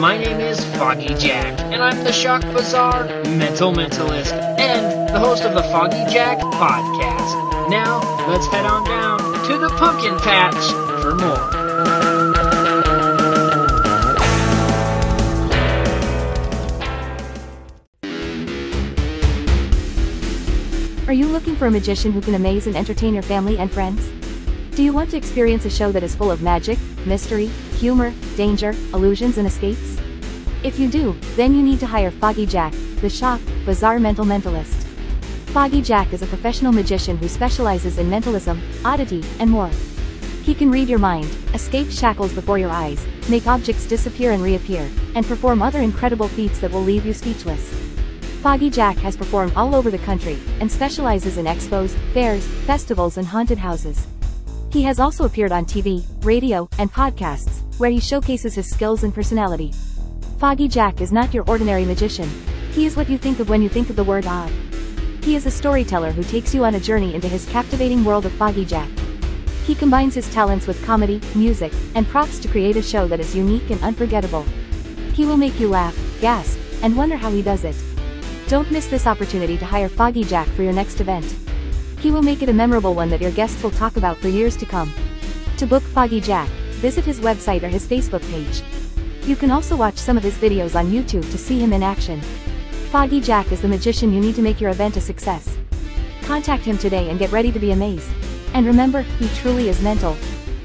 my name is Foggy Jack, and I'm the Shock Bazaar Mental Mentalist, and the host of the Foggy Jack Podcast. Now, let's head on down to the pumpkin patch for more. Are you looking for a magician who can amaze and entertain your family and friends? Do you want to experience a show that is full of magic, mystery, humor, danger, illusions, and escapes? If you do, then you need to hire Foggy Jack, the Shock Bazaar Mental Mentalist. Foggy Jack is a professional magician who specializes in mentalism, oddity, and more. He can read your mind, escape shackles before your eyes, make objects disappear and reappear, and perform other incredible feats that will leave you speechless. Foggy Jack has performed all over the country, and specializes in expos, fairs, festivals, and haunted houses. He has also appeared on TV, radio, and podcasts, where he showcases his skills and personality. Foggy Jack is not your ordinary magician. He is what you think of when you think of the word odd. He is a storyteller who takes you on a journey into his captivating world of Foggy Jack. He combines his talents with comedy, music, and props to create a show that is unique and unforgettable. He will make you laugh, gasp, and wonder how he does it. Don't miss this opportunity to hire Foggy Jack for your next event. He will make it a memorable one that your guests will talk about for years to come. To book Foggy Jack, visit his website or his Facebook page. You can also watch some of his videos on YouTube to see him in action. Foggy Jack is the magician you need to make your event a success. Contact him today and get ready to be amazed. And remember, he truly is mental.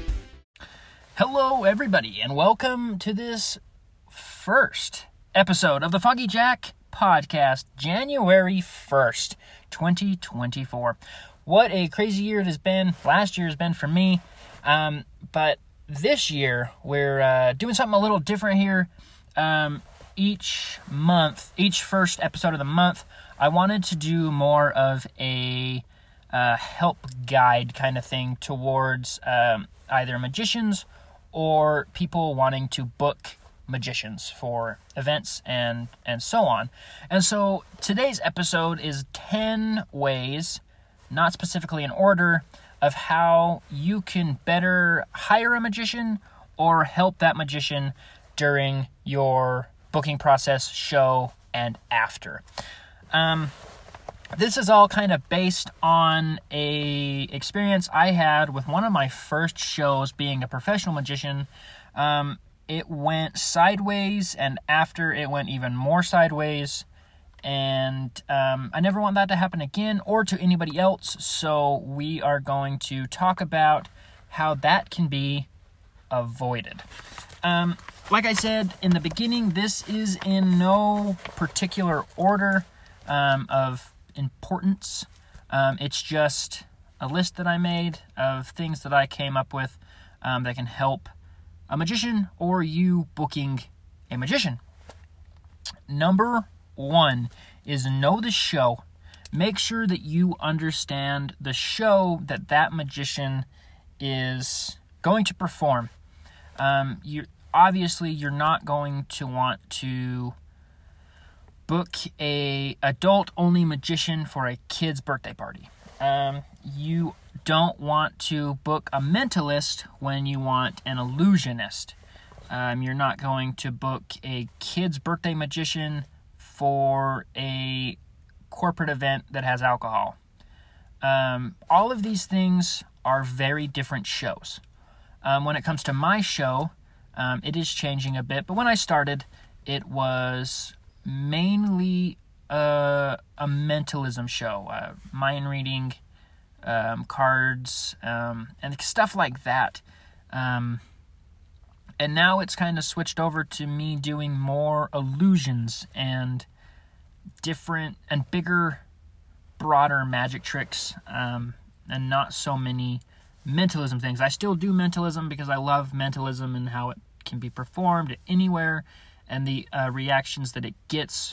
Hello, everybody, and welcome to this first episode of the Foggy Jack Podcast, January 1st, 2024. What a crazy year it has been. Last year has been for me. But this year, we're doing something a little different here. Each month, each first episode of the month, I wanted to do more of a help guide kind of thing towards either magicians or people wanting to book magicians for events and so on. And so today's episode is 10 ways, not specifically in order, of how you can better hire a magician or help that magician during your booking process, show, and after. This is all kind of based on a experience I had with one of my first shows being a professional magician. It went sideways, and after it went even more sideways, and I never want that to happen again or to anybody else, so we are going to talk about how that can be avoided. Like I said in the beginning, this is in no particular order of importance. It's just a list that I made of things that I came up with that can help a magician or you booking a magician. Number 1 is know the show. Make sure that you understand the show that magician is going to perform. You're not going to want to book a adult-only magician for a kid's birthday party. You don't want to book a mentalist when you want an illusionist. You're not going to book a kid's birthday magician for a corporate event that has alcohol. All of these things are very different shows. When it comes to my show, it is changing a bit, but when I started, it was mainly a mentalism show, mind reading, cards, and stuff like that. And now it's kind of switched over to me doing more illusions and different and bigger, broader magic tricks, and not so many mentalism things. I still do mentalism because I love mentalism and how it can be performed anywhere, and the reactions that it gets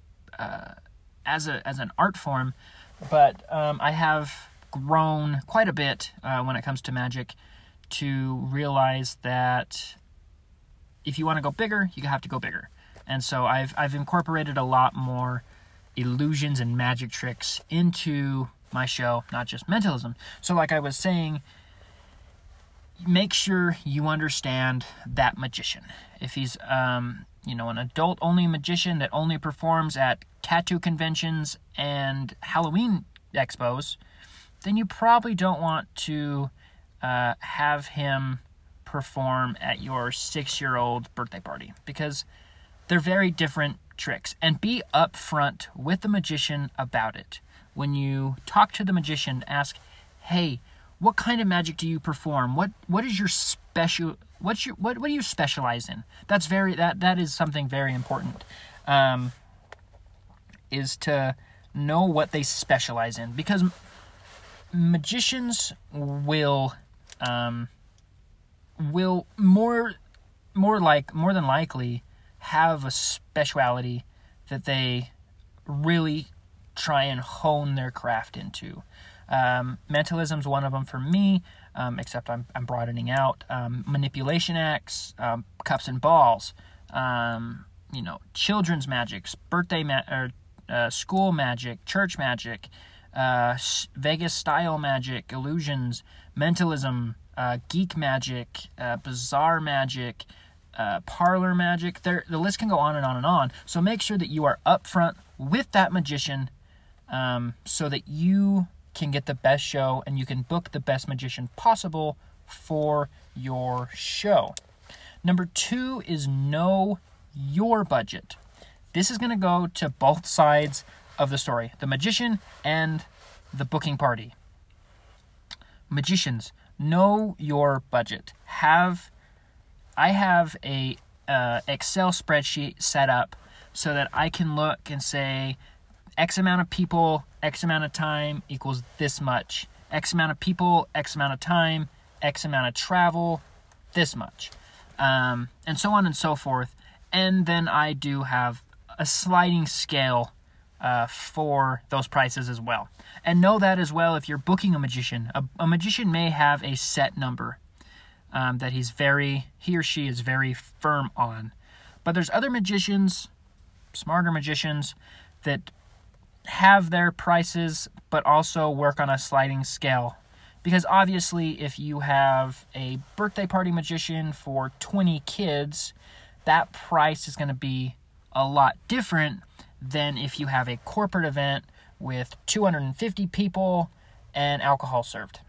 as an art form. But I have grown quite a bit when it comes to magic to realize that if you want to go bigger, you have to go bigger. And so I've incorporated a lot more illusions and magic tricks into my show, not just mentalism. So like I was saying, make sure you understand that magician. If he's an adult-only magician that only performs at tattoo conventions and Halloween expos, then you probably don't want to have him perform at your 6-year-old birthday party, because they're very different tricks. And be upfront with the magician about it. When you talk to the magician, ask, hey, what kind of magic do you perform? What is your special? What do you specialize in? That is something very important. Is to know what they specialize in, because magicians will more than likely have a speciality that they really try and hone their craft into. Mentalism's one of them for me, except I'm broadening out. Manipulation acts, cups and balls, children's magics, school magic, church magic, Vegas style magic, illusions, mentalism, geek magic, bizarre magic, parlor magic. The list can go on and on and on. So make sure that you are upfront with that magician, so that you can get the best show and you can book the best magician possible for your show. Number 2 is know your budget. This is going to go to both sides of the story, the magician and the booking party. Magicians, know your budget. I have a Excel spreadsheet set up so that I can look and say X amount of people, X amount of time equals this much. X amount of people, X amount of time, X amount of travel, this much. And so on and so forth. And then I do have a sliding scale for those prices as well. And know that as well if you're booking a magician. A magician may have a set number that he or she is very firm on. But there's other magicians, smarter magicians, that have their prices but also work on a sliding scale. Because obviously if you have a birthday party magician for 20 kids, that price is going to be a lot different than if you have a corporate event with 250 people and alcohol served.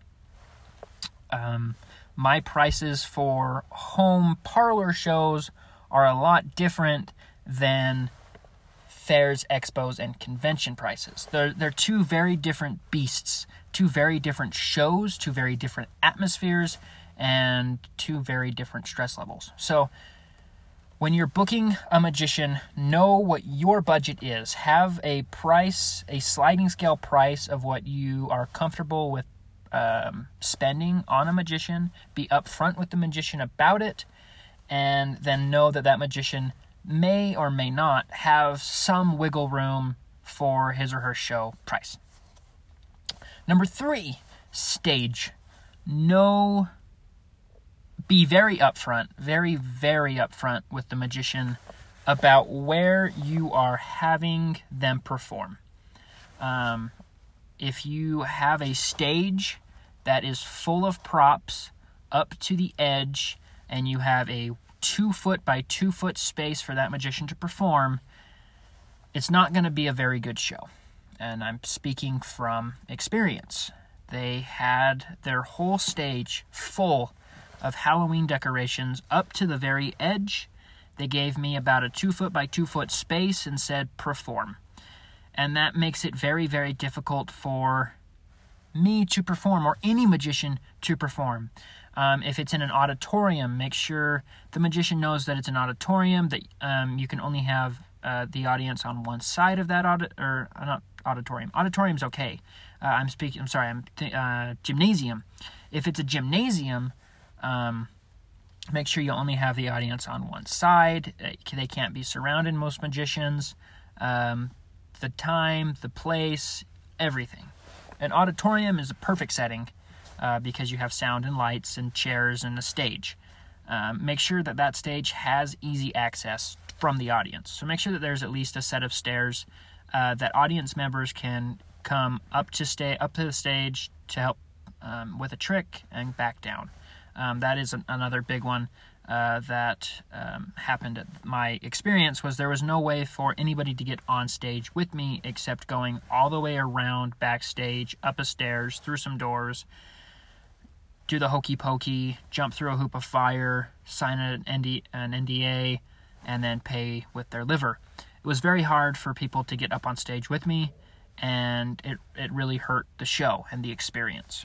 My prices for home parlor shows are a lot different than fairs, expos, and convention prices. They're two very different beasts, two very different shows, two very different atmospheres, and two very different stress levels. So when you're booking a magician, know what your budget is. Have a price, a sliding scale price of what you are comfortable with spending on a magician. Be upfront with the magician about it, and then know that magician may or may not have some wiggle room for his or her show price. Number 3, stage. Be very upfront, very, very upfront with the magician about where you are having them perform. If you have a stage that is full of props up to the edge, and you have a 2-foot by 2-foot space for that magician to perform, it's not going to be a very good show. And I'm speaking from experience. They had their whole stage full of Halloween decorations up to the very edge. They gave me about a 2-foot by 2-foot space and said, perform. And that makes it very, very difficult for me to perform, or any magician to perform. If it's in an auditorium, make sure the magician knows that it's an auditorium, that you can only have the audience on one side of that not auditorium. Auditorium's okay. Gymnasium. If it's a gymnasium, make sure you only have the audience on one side. They can't be surrounded, most magicians. The time, the place, everything. An auditorium is a perfect setting because you have sound and lights and chairs and a stage. Make sure that stage has easy access from the audience. So make sure that there's at least a set of stairs that audience members can come up to the stage to help with a trick and back down. That is another big one that happened at my experience, was there was no way for anybody to get on stage with me except going all the way around backstage, up a stairs, through some doors, do the hokey pokey, jump through a hoop of fire, sign an NDA, and then pay with their liver. It was very hard for people to get up on stage with me, and it really hurt the show and the experience.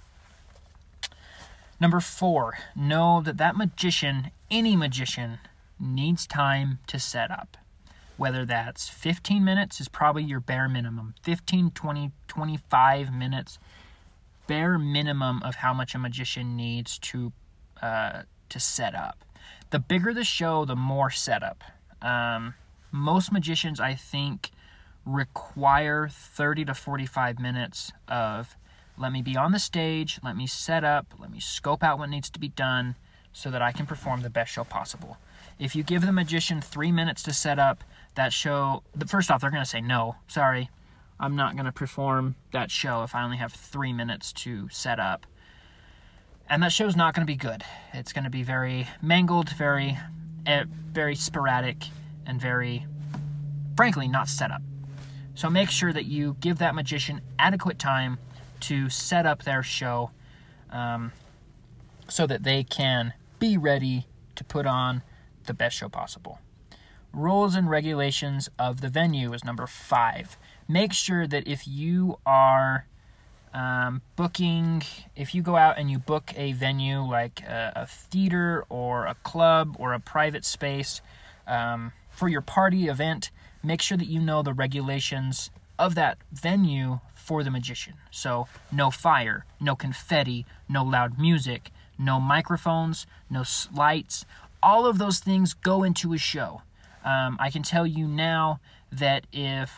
Number 4, know that magician, any magician, needs time to set up. Whether that's 15 minutes is probably your bare minimum. 15, 20, 25 minutes, bare minimum of how much a magician needs to set up. The bigger the show, the more setup. Most magicians, I think, require 30 to 45 minutes of, let me be on the stage, let me set up, let me scope out what needs to be done so that I can perform the best show possible. If you give the magician 3 minutes to set up that show, first off, they're going to say, no, sorry, I'm not going to perform that show if I only have 3 minutes to set up. And that show's not going to be good. It's going to be very mangled, very sporadic, and very, frankly, not set up. So make sure that you give that magician adequate time to set up their show so that they can be ready to put on the best show possible. Rules and regulations of the venue is number 5. Make sure that if you are if you go out and you book a venue like a theater or a club or a private space for your party event, make sure that you know the regulations of that venue for the magician. So no fire, no confetti, no loud music, no microphones, no lights. All of those things go into a show. I can tell you now that if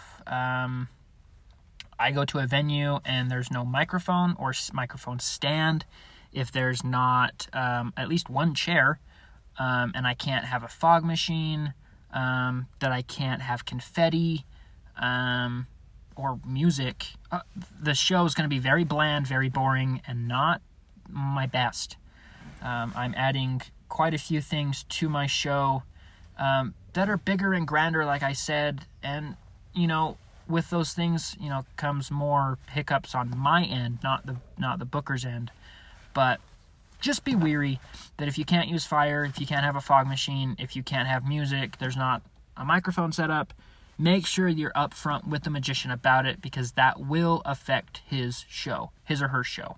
I go to a venue and there's no microphone or microphone stand, if there's not at least one chair, and I can't have a fog machine, that I can't have confetti, or music, the show is going to be very bland, very boring, and not my best. I'm adding quite a few things to my show that are bigger and grander, like I said, and, with those things, comes more hiccups on my end, not the booker's end. But just be wary that if you can't use fire, if you can't have a fog machine, if you can't have music, there's not a microphone set up, make sure you're upfront with the magician about it, because that will affect his or her show.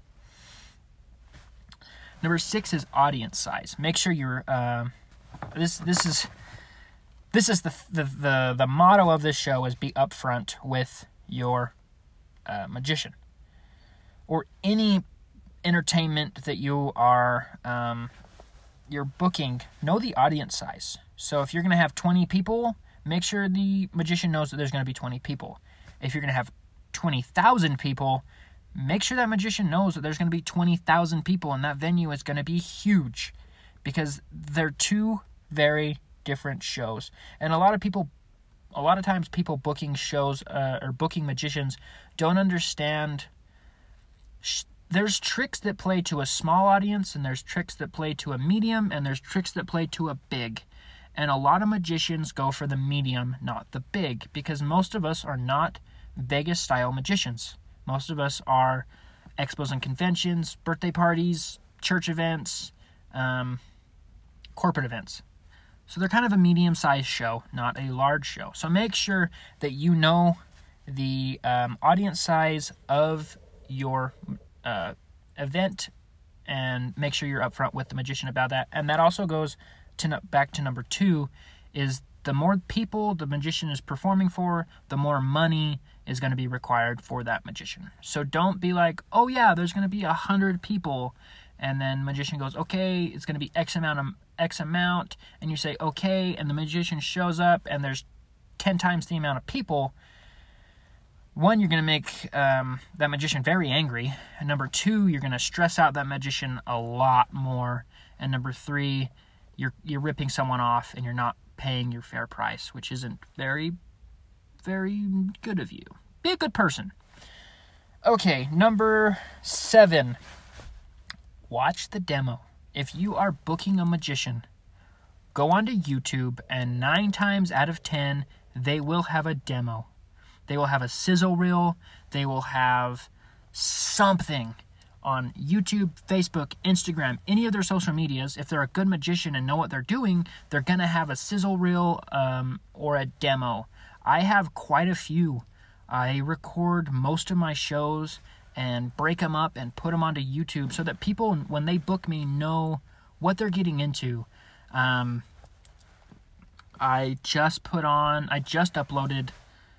Number 6 is audience size. Make sure you're this is the motto of this show is be upfront with your magician or any entertainment that you are you're booking. Know the audience size. So if you're going to have 20 people, make sure the magician knows that there's going to be 20 people. If you're going to have 20,000 people, make sure that magician knows that there's going to be 20,000 people, and that venue is going to be huge, because they're two very different shows. And a lot of times people booking shows or booking magicians don't understand. There's tricks that play to a small audience, and there's tricks that play to a medium, and there's tricks that play to a big. And a lot of magicians go for the medium, not the big, because most of us are not Vegas-style magicians. Most of us are expos and conventions, birthday parties, church events, corporate events. So they're kind of a medium-sized show, not a large show. So make sure that you know the audience size of your event, and make sure you're upfront with the magician about that. And that also goes back to number 2, is the more people the magician is performing for, the more money is going to be required for that magician. So don't be like, oh yeah, there's going to be 100 people, and then magician goes, okay, it's going to be X amount, and you say, okay, and the magician shows up, and there's 10 times the amount of people. One, you're going to make that magician very angry, and number 2, you're going to stress out that magician a lot more, and number 3, you're ripping someone off, and you're not paying your fair price, which isn't very, very good of you. Be a good person. Okay, number 7. Watch the demo. if you are booking a magician, go onto YouTube, and 9 times out of 10, they will have a demo. They will have a sizzle reel. They will have something on YouTube, Facebook, Instagram, any of their social medias. If they're a good magician and know what they're doing, they're going to have a sizzle reel or a demo. I have quite a few. I record most of my shows and break them up and put them onto YouTube so that people, when they book me, know what they're getting into. I just uploaded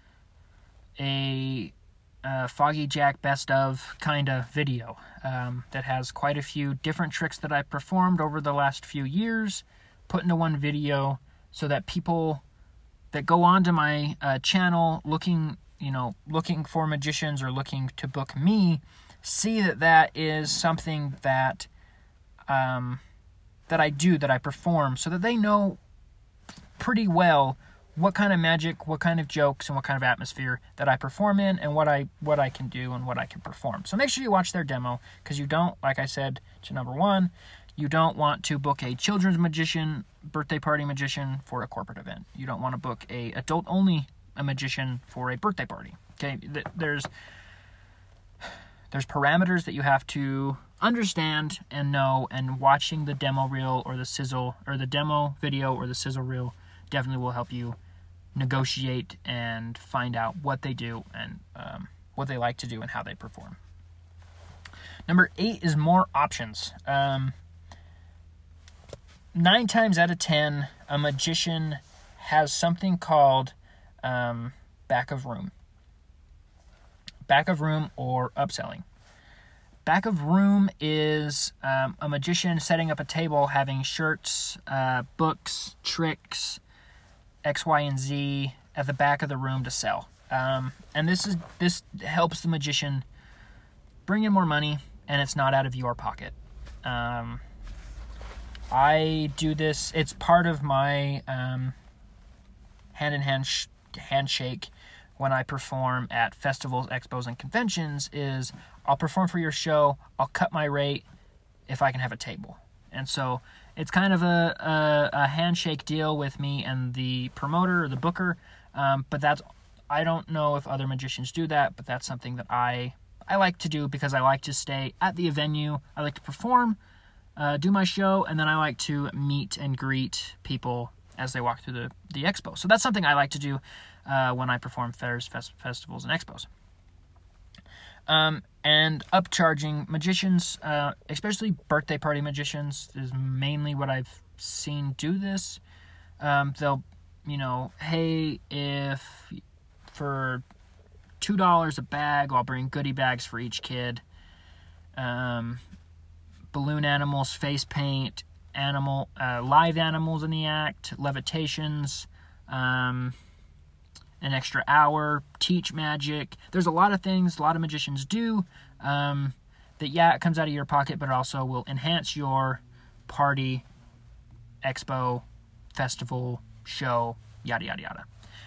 a Foggy Jack best of kind of video that has quite a few different tricks that I performed over the last few years, put into one video so that people that go onto my channel looking for magicians or looking to book me see that is something that I do, that I perform, so that they know pretty well what kind of magic, what kind of jokes, and what kind of atmosphere that I perform in, and what I can do and what I can perform. So make sure you watch their demo, because you don't, like I said to number 1, you don't want to book a children's magician, birthday party magician for a corporate event. You don't want to book a adult-only magician for a birthday party. Okay, there's parameters that you have to understand and know, and watching the demo reel or the sizzle, or the demo video or the sizzle reel definitely will help you negotiate and find out what they do and what they like to do and how they perform. Number 8 is more options. 9 times out of 10, a magician has something called back of room. Back of room or upselling. Back of room is a magician setting up a table, having shirts, books, tricks, X, Y, and Z at the back of the room to sell. And this helps the magician bring in more money, and it's not out of your pocket. I do this. It's part of my hand-in-hand handshake when I perform at festivals, expos, and conventions. Is I'll perform for your show, I'll cut my rate if I can have a table. And so it's kind of a handshake deal with me and the promoter or the booker, but I don't know if other magicians do that, but that's something that I like to do, because I like to stay at the venue. I like to perform, do my show, and then I like to meet and greet people as they walk through the expo. So that's something I like to do when I perform fairs, festivals, and expos. And upcharging magicians, especially birthday party magicians, is mainly what I've seen do this. They'll, hey, if for $2 a bag, I'll bring goodie bags for each kid. Balloon animals, face paint, live animals in the act, levitations, an extra hour, teach magic. There's a lot of things a lot of magicians do that, it comes out of your pocket, but it also will enhance your party, expo, festival, show, yada, yada, yada.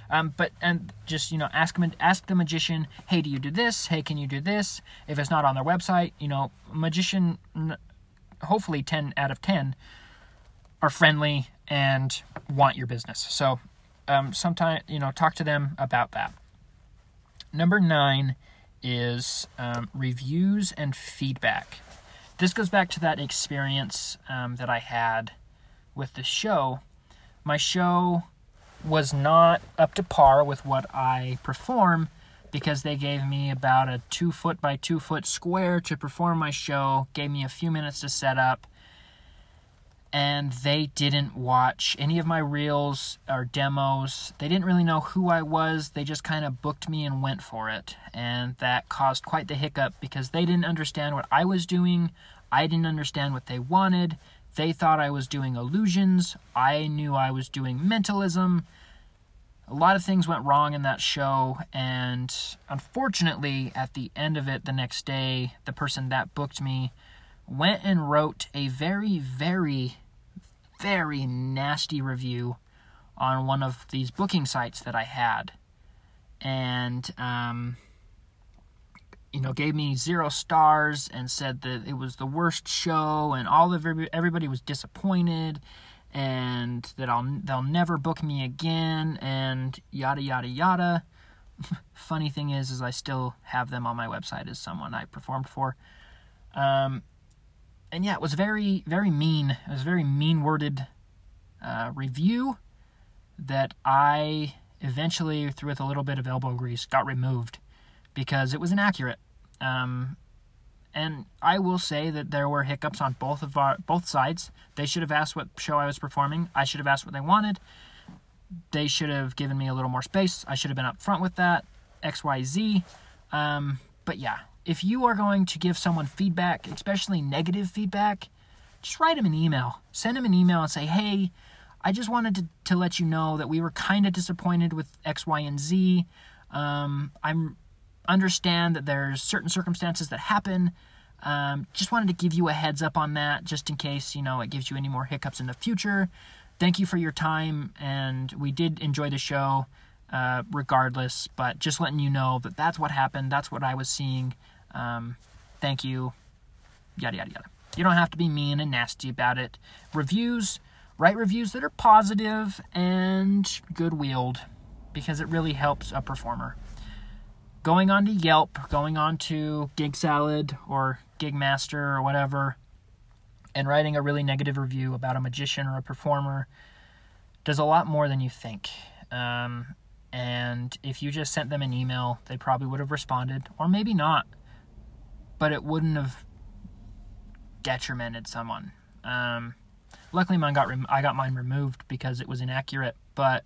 Ask the magician, hey, do you do this? Hey, can you do this? If it's not on their website, magician, hopefully 10 out of 10 are friendly and want your business. So sometimes, talk to them about that. Number 9 is reviews and feedback. This goes back to that experience that I had with the show. My show was not up to par with what I perform, because they gave me about a 2 foot by 2 foot square to perform my show, gave me a few minutes to set up, and they didn't watch any of my reels or demos. They didn't really know who I was. They just kind of booked me and went for it. And that caused quite the hiccup, because they didn't understand what I was doing. I didn't understand what they wanted. They thought I was doing illusions. I knew I was doing mentalism. A lot of things went wrong in that show, and unfortunately, at the end of it, the next day, the person that booked me went and wrote a very, very, very nasty review on one of these booking sites that I had. And gave me 0 stars and said that it was the worst show and everybody was disappointed and that they'll never book me again and yada, yada, yada. Funny thing is I still have them on my website as someone I performed for. And yeah, it was very, very mean. It was a very mean-worded review that I eventually, with a little bit of elbow grease, got removed because it was inaccurate. And I will say that there were hiccups on both sides. They should have asked what show I was performing. I should have asked what they wanted. They should have given me a little more space. I should have been up front with that. XYZ. But yeah, if you are going to give someone feedback, especially negative feedback, just write them an email. Send them an email and say, hey, I just wanted to let you know that we were kind of disappointed with X, Y, and Z. I understand that there's certain circumstances that happen. Just wanted to give you a heads up on that, just in case, it gives you any more hiccups in the future. Thank you for your time, and we did enjoy the show regardless, but just letting you know that that's what happened. That's what I was seeing. Thank you. Yada, yada, yada. You don't have to be mean and nasty about it. Write reviews that are positive and good-willed, because it really helps a performer. Going on to Yelp, going on to Gig Salad or Gig Master or whatever, and writing a really negative review about a magician or a performer does a lot more than you think. And if you just sent them an email, they probably would have responded, or maybe not, but it wouldn't have detrimented someone. Luckily, I got mine removed because it was inaccurate, but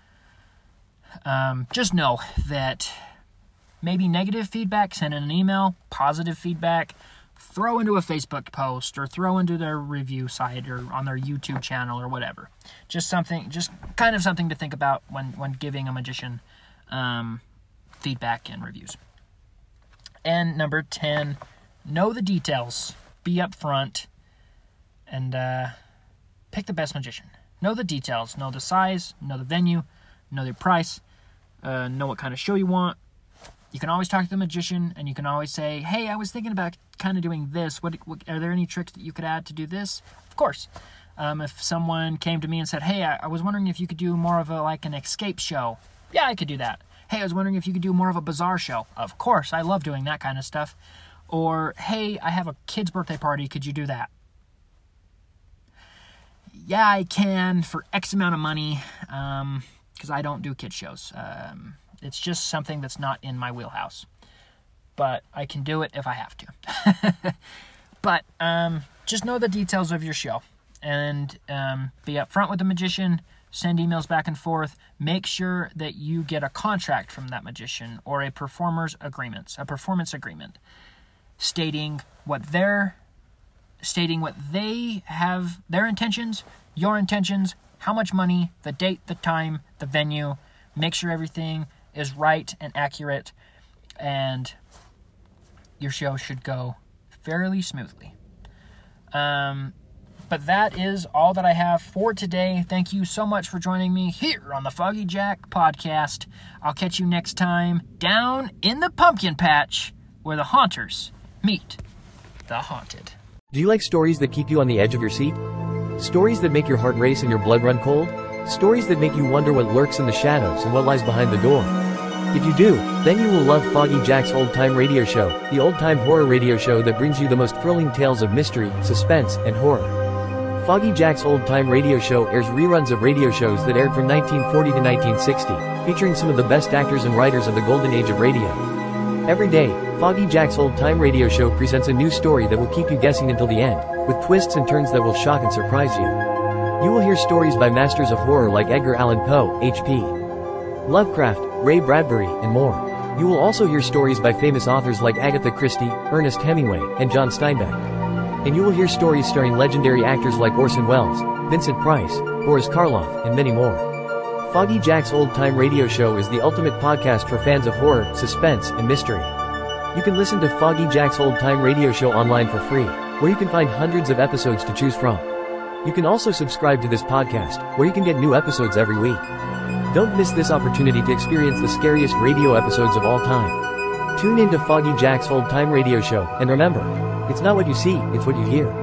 just know that maybe negative feedback, send in an email. Positive feedback, throw into a Facebook post or throw into their review site or on their YouTube channel or whatever. Just kind of something to think about when giving a magician feedback and reviews. And number 10, know the details. Be upfront and pick the best magician. Know the details. Know the size. Know the venue. Know their price. Know what kind of show you want. You can always talk to the magician, and you can always say, hey, I was thinking about kind of doing this. What are there any tricks that you could add to do this? Of course. If someone came to me and said, hey, I was wondering if you could do more of an escape show. Yeah, I could do that. Hey, I was wondering if you could do more of a bizarre show. Of course, I love doing that kind of stuff. Or, hey, I have a kid's birthday party. Could you do that? Yeah, I can for X amount of money, because I don't do kid shows. It's just something that's not in my wheelhouse. But I can do it if I have to. But just know the details of your show. And be upfront with the magician. Send emails back and forth. Make sure that you get a contract from that magician or a performance agreement, stating what they have, their intentions, your intentions, how much money, the date, the time, the venue. Make sure everything is right and accurate, and your show should go fairly smoothly. But that is all that I have for today. Thank you so much for joining me here on the Foggy Jack podcast. I'll catch you next time down in the pumpkin patch where the haunters meet the haunted. Do you like stories that keep you on the edge of your seat? Stories that make your heart race and your blood run cold? Stories that make you wonder what lurks in the shadows and what lies behind the door? If you do, then you will love Foggy Jack's Old Time Radio Show, the old-time horror radio show that brings you the most thrilling tales of mystery, suspense, and horror. Foggy Jack's Old Time Radio Show airs reruns of radio shows that aired from 1940 to 1960, featuring some of the best actors and writers of the golden age of radio. Every day, Foggy Jack's Old Time Radio Show presents a new story that will keep you guessing until the end, with twists and turns that will shock and surprise you. You will hear stories by masters of horror like Edgar Allan Poe, H.P. Lovecraft, Ray Bradbury, and more. You will also hear stories by famous authors like Agatha Christie, Ernest Hemingway, and John Steinbeck. And you will hear stories starring legendary actors like Orson Welles, Vincent Price, Boris Karloff, and many more. Foggy Jack's Old Time Radio Show is the ultimate podcast for fans of horror, suspense, and mystery. You can listen to Foggy Jack's Old Time Radio Show online for free, where you can find hundreds of episodes to choose from. You can also subscribe to this podcast, where you can get new episodes every week. Don't miss this opportunity to experience the scariest radio episodes of all time. Tune in to Foggy Jack's Old Time Radio Show, and remember, it's not what you see, it's what you hear.